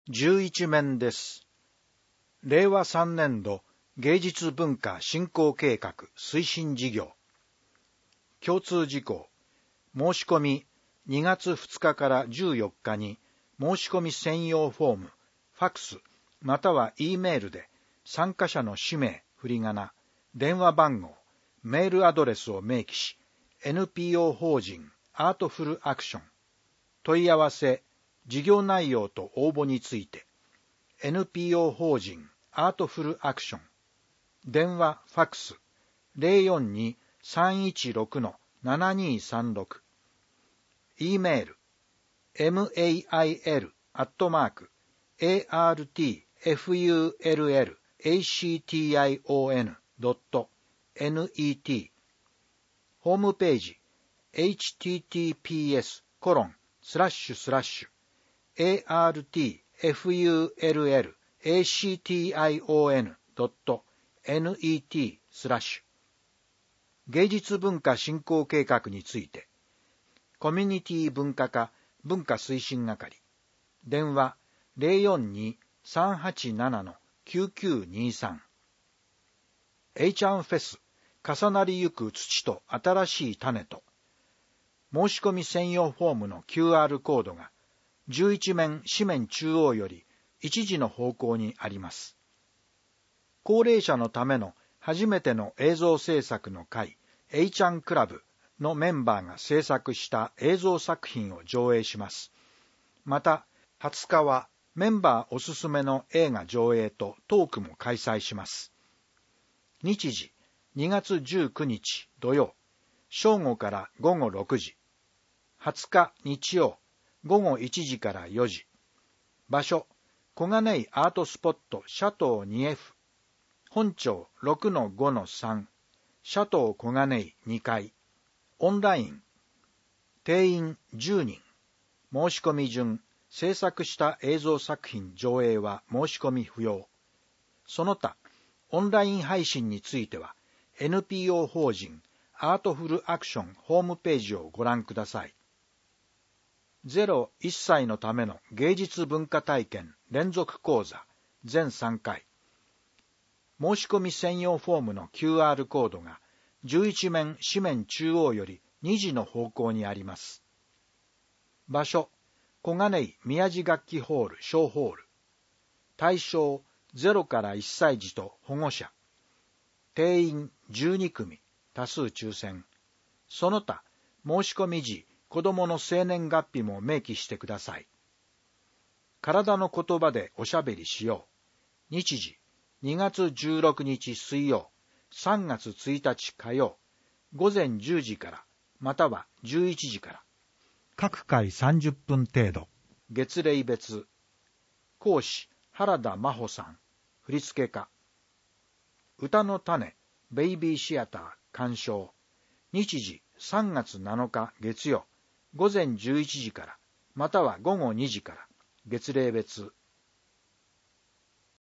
11面です。令和3年度芸術文化振興計画推進事業。共通事項。申し込み2月2日から14日に申し込み専用フォーム、ファックスまたは E メールで参加者の氏名、振り仮名、電話番号、メールアドレスを明記し、NPO 法人アートフルアクション、問い合わせ、事業内容と応募について、NPO 法人アートフルアクション、電話、ファックス、042-316-7236、E メール、mail@artfullation.net、ホームページ、https://artfullation.net/芸術文化振興計画について、コミュニティ文化課文化推進係、電話 042-387-9923、H&フェス重なりゆく土と新しい種と、申し込み専用フォームの QR コードが11面紙面中央より1時の方向にあります。高齢者のための初めての映像制作の会 H&クラブのメンバーが制作した映像作品を上映します。また20日はメンバーおすすめの映画上映とトークも開催します。日時2月19日土曜、正午から午後6時。20日日曜、午後1時から4時。場所、小金井アートスポットシャトー 2F。本町 6-5-3。シャトー小金井2階。オンライン。定員10人。申し込み順、制作した映像作品上映は申し込み不要。その他、オンライン配信については、NPO 法人アートフルアクションホームページをご覧ください。0-1歳のための芸術文化体験連続講座全3回。申し込み専用フォームの QR コードが11面紙面中央より2時の方向にあります。場所、小金井宮地楽器ホール小ホール。対象0から1歳児と保護者。定員12組、多数抽選。その他、申し込み時、子供の生年月日も明記してください。体の言葉でおしゃべりしよう。日時、2月16日水曜、3月1日火曜、午前10時から、または11時から。各回30分程度。月齢別。講師、原田真帆さん。振付家。歌の種、ベイビーシアター、鑑賞。日時、3月7日月曜、午前11時から、または午後2時から、月齢別。